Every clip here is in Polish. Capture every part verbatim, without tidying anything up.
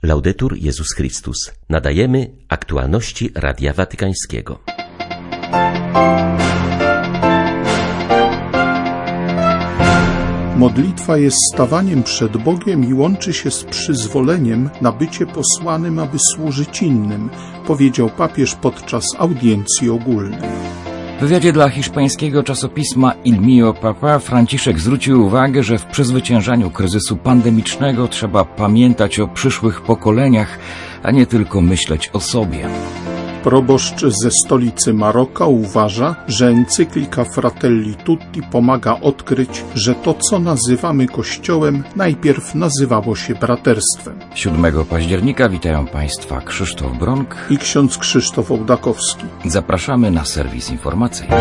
Laudetur Jezus Chrystus. Nadajemy aktualności Radia Watykańskiego. Modlitwa jest stawaniem przed Bogiem i łączy się z przyzwoleniem na bycie posłanym, aby służyć innym, powiedział papież podczas audiencji ogólnej. W wywiadzie dla hiszpańskiego czasopisma Il Mio Papa Franciszek zwrócił uwagę, że w przezwyciężaniu kryzysu pandemicznego trzeba pamiętać o przyszłych pokoleniach, a nie tylko myśleć o sobie. Proboszcz ze stolicy Maroka uważa, że encyklika Fratelli Tutti pomaga odkryć, że to, co nazywamy Kościołem, najpierw nazywało się braterstwem. siódmego października witają Państwa Krzysztof Bronk i ksiądz Krzysztof Ołdakowski. Zapraszamy na serwis informacyjny.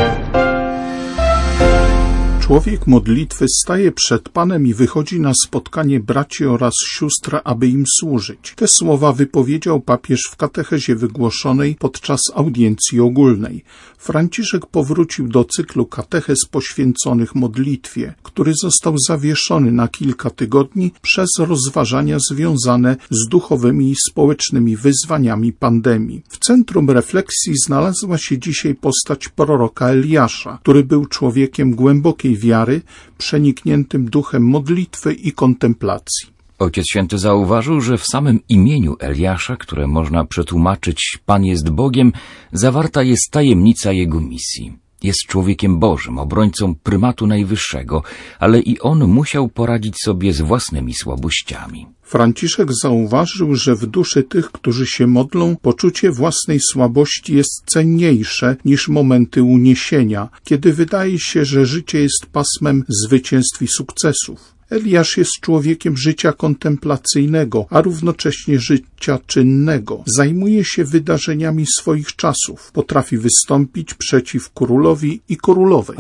Człowiek modlitwy staje przed Panem i wychodzi na spotkanie braci oraz sióstr, aby im służyć. Te słowa wypowiedział papież w katechezie wygłoszonej podczas audiencji ogólnej. Franciszek powrócił do cyklu katechez poświęconych modlitwie, który został zawieszony na kilka tygodni przez rozważania związane z duchowymi i społecznymi wyzwaniami pandemii. W centrum refleksji znalazła się dzisiaj postać proroka Eliasza, który był człowiekiem głębokiej wiary, przenikniętym duchem modlitwy i kontemplacji. Ojciec Święty zauważył, że w samym imieniu Eliasza, które można przetłumaczyć Pan jest Bogiem, zawarta jest tajemnica jego misji. Jest człowiekiem Bożym, obrońcą prymatu najwyższego, ale i on musiał poradzić sobie z własnymi słabościami. Franciszek zauważył, że w duszy tych, którzy się modlą, poczucie własnej słabości jest cenniejsze niż momenty uniesienia, kiedy wydaje się, że życie jest pasmem zwycięstw i sukcesów. Eliasz jest człowiekiem życia kontemplacyjnego, a równocześnie życia czynnego. Zajmuje się wydarzeniami swoich czasów. Potrafi wystąpić przeciw królowi i królowej.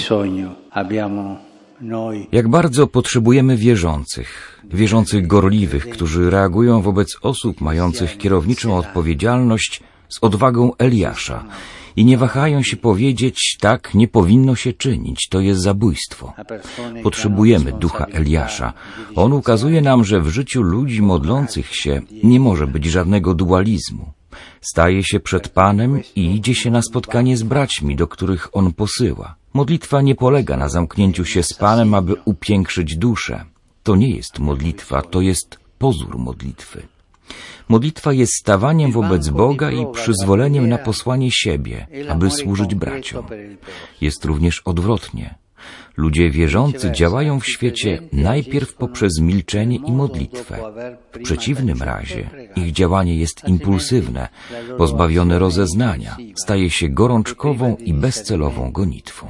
Jak bardzo potrzebujemy wierzących, wierzących gorliwych, którzy reagują wobec osób mających kierowniczą odpowiedzialność z odwagą Eliasza i nie wahają się powiedzieć, tak nie powinno się czynić, to jest zabójstwo. Potrzebujemy ducha Eliasza. On ukazuje nam, że w życiu ludzi modlących się nie może być żadnego dualizmu. Staje się przed Panem i idzie się na spotkanie z braćmi, do których On posyła. Modlitwa nie polega na zamknięciu się z Panem, aby upiększyć duszę. To nie jest modlitwa, to jest pozór modlitwy. Modlitwa jest stawaniem wobec Boga i przyzwoleniem na posłanie siebie, aby służyć braciom. Jest również odwrotnie. Ludzie wierzący działają w świecie najpierw poprzez milczenie i modlitwę. W przeciwnym razie ich działanie jest impulsywne, pozbawione rozeznania, staje się gorączkową i bezcelową gonitwą.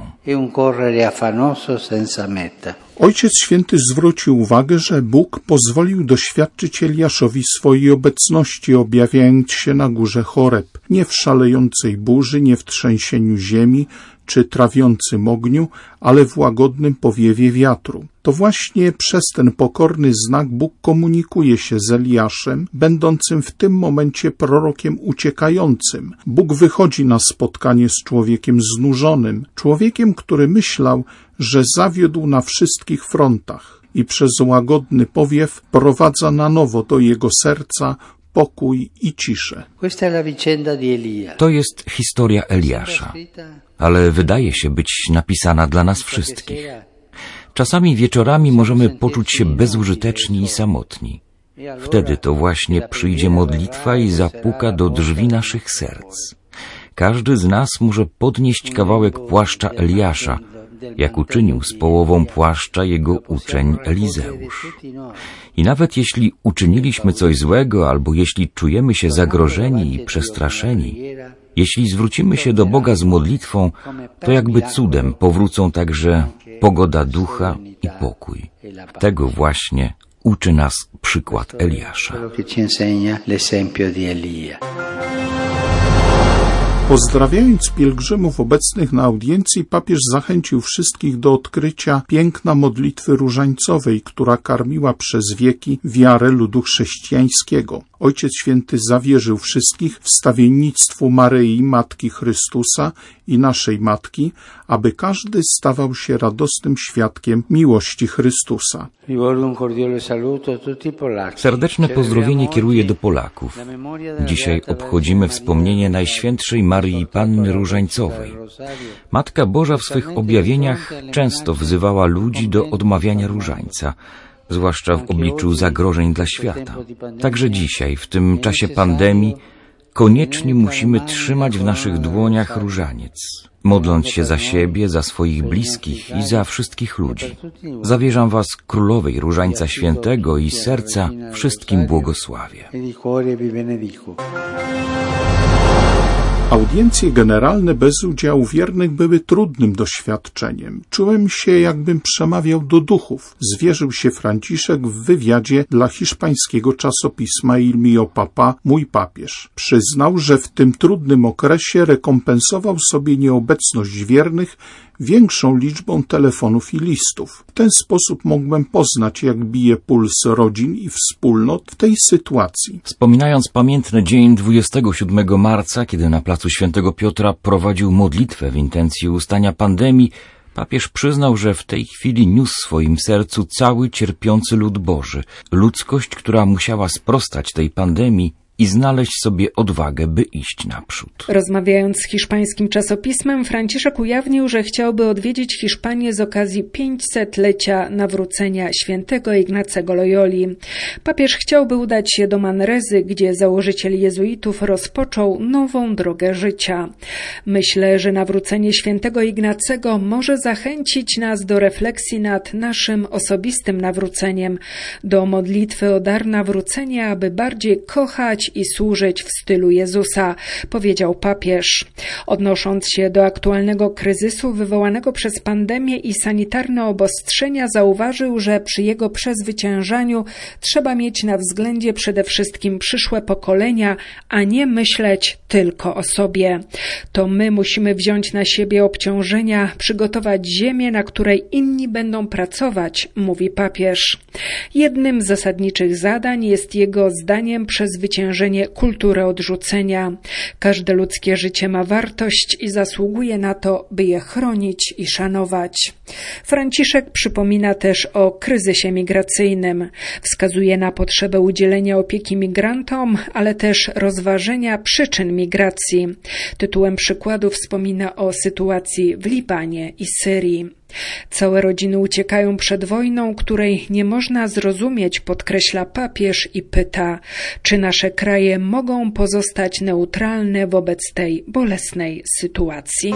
Ojciec Święty zwrócił uwagę, że Bóg pozwolił doświadczyć Eliaszowi swojej obecności, objawiając się na górze Choreb, nie w szalejącej burzy, nie w trzęsieniu ziemi czy trawiącym ogniu, ale w łagodnym powiewie wiatru. To właśnie przez ten pokorny znak Bóg komunikuje się z Eliaszem, będącym w tym momencie prorokiem uciekającym. Bóg wychodzi na spotkanie z człowiekiem znużonym, człowiekiem, który myślał, że zawiódł na wszystkich frontach i przez łagodny powiew prowadza na nowo do jego serca pokój i ciszę. To jest historia Eliasza, ale wydaje się być napisana dla nas wszystkich. Czasami wieczorami możemy poczuć się bezużyteczni i samotni. Wtedy to właśnie przyjdzie modlitwa i zapuka do drzwi naszych serc. Każdy z nas może podnieść kawałek płaszcza Eliasza, jak uczynił z połową płaszcza jego uczeń Elizeusz. I nawet jeśli uczyniliśmy coś złego, albo jeśli czujemy się zagrożeni i przestraszeni, jeśli zwrócimy się do Boga z modlitwą, to jakby cudem powrócą także pogoda ducha i pokój. Tego właśnie uczy nas przykład Eliasza. Pozdrawiając pielgrzymów obecnych na audiencji, papież zachęcił wszystkich do odkrycia piękna modlitwy różańcowej, która karmiła przez wieki wiarę ludu chrześcijańskiego. Ojciec Święty zawierzył wszystkich wstawiennictwu Maryi, Matki Chrystusa i naszej Matki, aby każdy stawał się radosnym świadkiem miłości Chrystusa. Serdeczne pozdrowienie kieruję do Polaków. Dzisiaj obchodzimy wspomnienie Najświętszej Maryi Panny Różańcowej. Matka Boża w swych objawieniach często wzywała ludzi do odmawiania różańca, zwłaszcza w obliczu zagrożeń dla świata. Także dzisiaj, w tym czasie pandemii, koniecznie musimy trzymać w naszych dłoniach różaniec, modląc się za siebie, za swoich bliskich i za wszystkich ludzi. Zawierzam was Królowej Różańca Świętego i serca wszystkim błogosławię. Audiencje generalne bez udziału wiernych były trudnym doświadczeniem. Czułem się, jakbym przemawiał do duchów, zwierzył się Franciszek w wywiadzie dla hiszpańskiego czasopisma Il Mio Papa, Mój Papież. Przyznał, że w tym trudnym okresie rekompensował sobie nieobecność wiernych większą liczbą telefonów i listów. W ten sposób mogłem poznać, jak bije puls rodzin i wspólnot w tej sytuacji. Wspominając pamiętny dzień dwudziestego siódmego marca, kiedy na placu Świętego Piotra prowadził modlitwę w intencji ustania pandemii, papież przyznał, że w tej chwili niósł w swoim sercu cały cierpiący lud Boży, ludzkość, która musiała sprostać tej pandemii i znaleźć sobie odwagę, by iść naprzód. Rozmawiając z hiszpańskim czasopismem, Franciszek ujawnił, że chciałby odwiedzić Hiszpanię z okazji pięćsetlecia nawrócenia świętego Ignacego Loyoli. Papież chciałby udać się do Manrezy, gdzie założyciel jezuitów rozpoczął nową drogę życia. Myślę, że nawrócenie świętego Ignacego może zachęcić nas do refleksji nad naszym osobistym nawróceniem, do modlitwy o dar nawrócenia, aby bardziej kochać i służyć w stylu Jezusa, powiedział papież. Odnosząc się do aktualnego kryzysu wywołanego przez pandemię i sanitarne obostrzenia, zauważył, że przy jego przezwyciężaniu trzeba mieć na względzie przede wszystkim przyszłe pokolenia, a nie myśleć tylko o sobie. To my musimy wziąć na siebie obciążenia, przygotować ziemię, na której inni będą pracować, mówi papież. Jednym z zasadniczych zadań jest jego zdaniem przezwyciężenie kultury odrzucenia. Każde ludzkie życie ma wartość i zasługuje na to, by je chronić i szanować. Franciszek przypomina też o kryzysie migracyjnym. Wskazuje na potrzebę udzielenia opieki migrantom, ale też rozważenia przyczyn migracji. Tytułem przykładu wspomina o sytuacji w Libanie i Syrii. Całe rodziny uciekają przed wojną, której nie można zrozumieć, podkreśla papież i pyta, czy nasze kraje mogą pozostać neutralne wobec tej bolesnej sytuacji.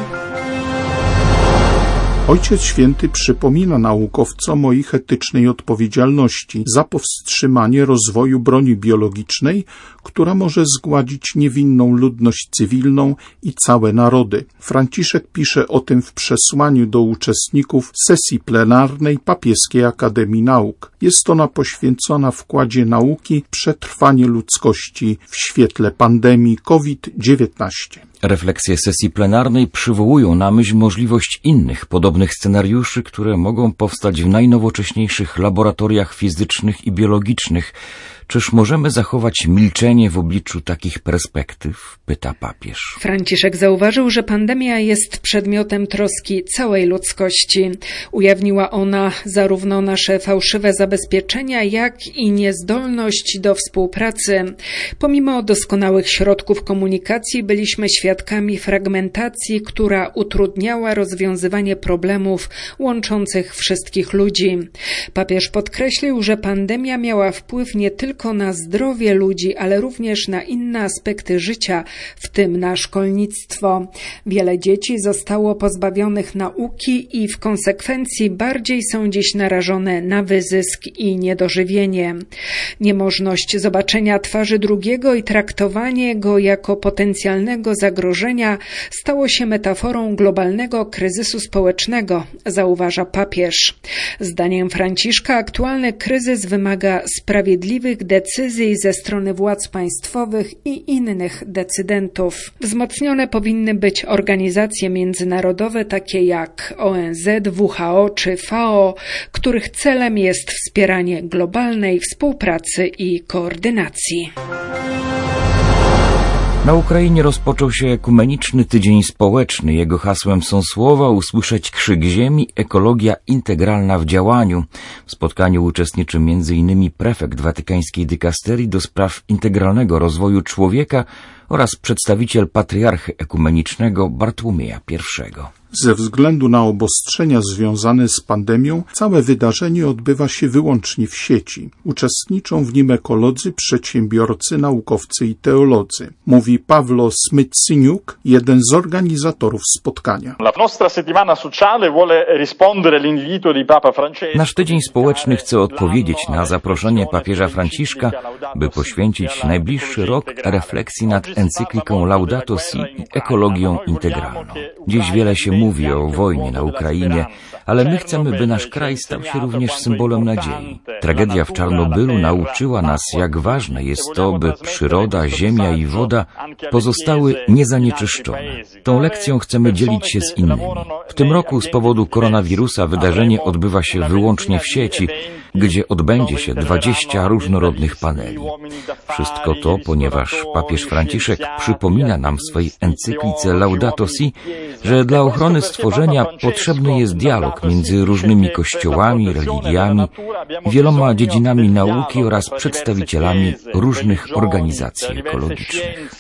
Ojciec Święty przypomina naukowcom o ich etycznej odpowiedzialności za powstrzymanie rozwoju broni biologicznej, która może zgładzić niewinną ludność cywilną i całe narody. Franciszek pisze o tym w przesłaniu do uczestników sesji plenarnej Papieskiej Akademii Nauk. Jest ona poświęcona wkładzie nauki w przetrwanie ludzkości w świetle pandemii COVID dziewiętnaście. Refleksje sesji plenarnej przywołują na myśl możliwość innych podobnych scenariuszy, które mogą powstać w najnowocześniejszych laboratoriach fizycznych i biologicznych. Czyż możemy zachować milczenie w obliczu takich perspektyw? Pyta papież. Franciszek zauważył, że pandemia jest przedmiotem troski całej ludzkości. Ujawniła ona zarówno nasze fałszywe zabezpieczenia, jak i niezdolność do współpracy. Pomimo doskonałych środków komunikacji byliśmy świadkami fragmentacji, która utrudniała rozwiązywanie problemów łączących wszystkich ludzi. Papież podkreślił, że pandemia miała wpływ nie tylko na zdrowie ludzi, ale również na inne aspekty życia, w tym na szkolnictwo. Wiele dzieci zostało pozbawionych nauki i w konsekwencji bardziej są dziś narażone na wyzysk i niedożywienie. Niemożność zobaczenia twarzy drugiego i traktowanie go jako potencjalnego zagrożenia stało się metaforą globalnego kryzysu społecznego, zauważa papież. Zdaniem Franciszka aktualny kryzys wymaga sprawiedliwych braku decyzji ze strony władz państwowych i innych decydentów. Wzmocnione powinny być organizacje międzynarodowe takie jak O N Z, W H O czy F A O, których celem jest wspieranie globalnej współpracy i koordynacji. Na Ukrainie rozpoczął się Ekumeniczny Tydzień Społeczny. Jego hasłem są słowa usłyszeć krzyk ziemi, ekologia integralna w działaniu. W spotkaniu uczestniczy między innymi prefekt watykańskiej dykasterii do spraw integralnego rozwoju człowieka oraz przedstawiciel patriarchy ekumenicznego Bartłomieja pierwszego. Ze względu na obostrzenia związane z pandemią, całe wydarzenie odbywa się wyłącznie w sieci. Uczestniczą w nim ekolodzy, przedsiębiorcy, naukowcy i teolodzy. Mówi Pawlo Smycyniuk, jeden z organizatorów spotkania. Nasz tydzień społeczny chce odpowiedzieć na zaproszenie papieża Franciszka, by poświęcić najbliższy rok refleksji nad encykliką Laudato Si i ekologią integralną. Dziś wiele się mówi o wojnie na Ukrainie, ale my chcemy, by nasz kraj stał się również symbolem nadziei. Tragedia w Czarnobylu nauczyła nas, jak ważne jest to, by przyroda, ziemia i woda pozostały niezanieczyszczone. Tą lekcją chcemy dzielić się z innymi. W tym roku z powodu koronawirusa wydarzenie odbywa się wyłącznie w sieci, gdzie odbędzie się dwadzieścia różnorodnych paneli. Wszystko to, ponieważ papież Franciszek przypomina nam w swej encyklice Laudato Si, że dla ochrony stworzenia potrzebny jest dialog między różnymi kościołami, religiami, wieloma dziedzinami nauki oraz przedstawicielami różnych organizacji ekologicznych.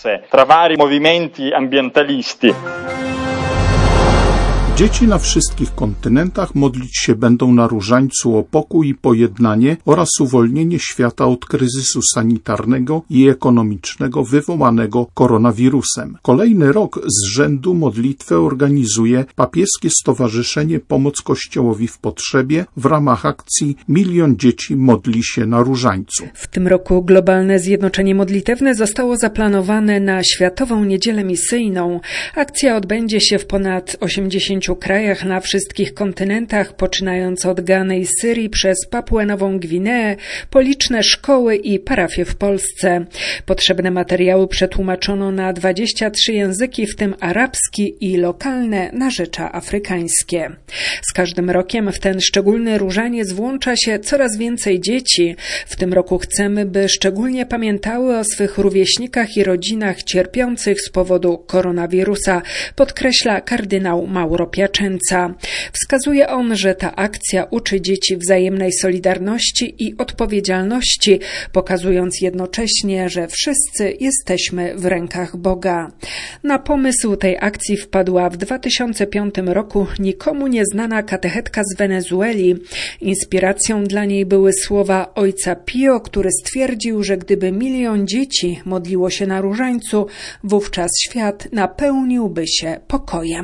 Dzieci na wszystkich kontynentach modlić się będą na różańcu o pokój i pojednanie oraz uwolnienie świata od kryzysu sanitarnego i ekonomicznego wywołanego koronawirusem. Kolejny rok z rzędu modlitwę organizuje Papieskie Stowarzyszenie Pomoc Kościołowi w Potrzebie w ramach akcji Milion Dzieci modli się na różańcu. W tym roku globalne zjednoczenie modlitewne zostało zaplanowane na Światową Niedzielę Misyjną. Akcja odbędzie się w ponad osiemdziesięciu krajach na wszystkich kontynentach, poczynając od Gany i Syrii przez Papuę Nową Gwineę, po liczne szkoły i parafie w Polsce. Potrzebne materiały przetłumaczono na dwadzieścia trzy języki, w tym arabski i lokalne narzycia afrykańskie. Z każdym rokiem w ten szczególny różaniec włącza się coraz więcej dzieci. W tym roku chcemy, by szczególnie pamiętały o swych rówieśnikach i rodzinach cierpiących z powodu koronawirusa, podkreśla kardynał Mauro Piacenza. Wskazuje on, że ta akcja uczy dzieci wzajemnej solidarności i odpowiedzialności, pokazując jednocześnie, że wszyscy jesteśmy w rękach Boga. Na pomysł tej akcji wpadła w dwa tysiące piątym roku nikomu nieznana katechetka z Wenezueli. Inspiracją dla niej były słowa ojca Pio, który stwierdził, że gdyby milion dzieci modliło się na różańcu, wówczas świat napełniłby się pokojem.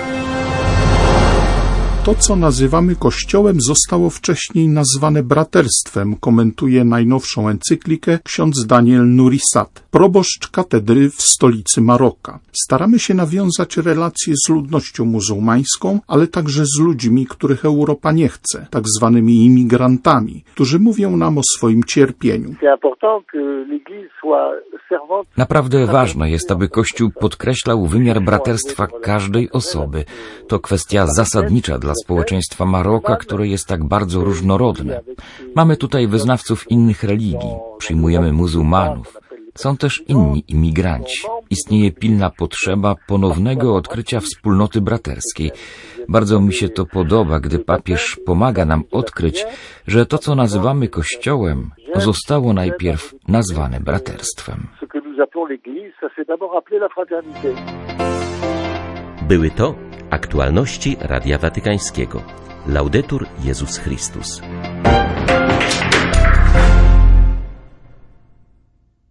To, co nazywamy Kościołem, zostało wcześniej nazwane braterstwem, komentuje najnowszą encyklikę ksiądz Daniel Nourisat, proboszcz katedry w stolicy Maroka. Staramy się nawiązać relacje z ludnością muzułmańską, ale także z ludźmi, których Europa nie chce, tak zwanymi imigrantami, którzy mówią nam o swoim cierpieniu. Naprawdę ważne jest, aby Kościół podkreślał wymiar braterstwa każdej osoby. To kwestia zasadnicza dla społeczeństwa Maroka, które jest tak bardzo różnorodne. Mamy tutaj wyznawców innych religii, przyjmujemy muzułmanów. Są też inni imigranci. Istnieje pilna potrzeba ponownego odkrycia wspólnoty braterskiej. Bardzo mi się to podoba, gdy papież pomaga nam odkryć, że to, co nazywamy Kościołem, zostało najpierw nazwane braterstwem. Były to aktualności Radia Watykańskiego. Laudetur Jezus Chrystus.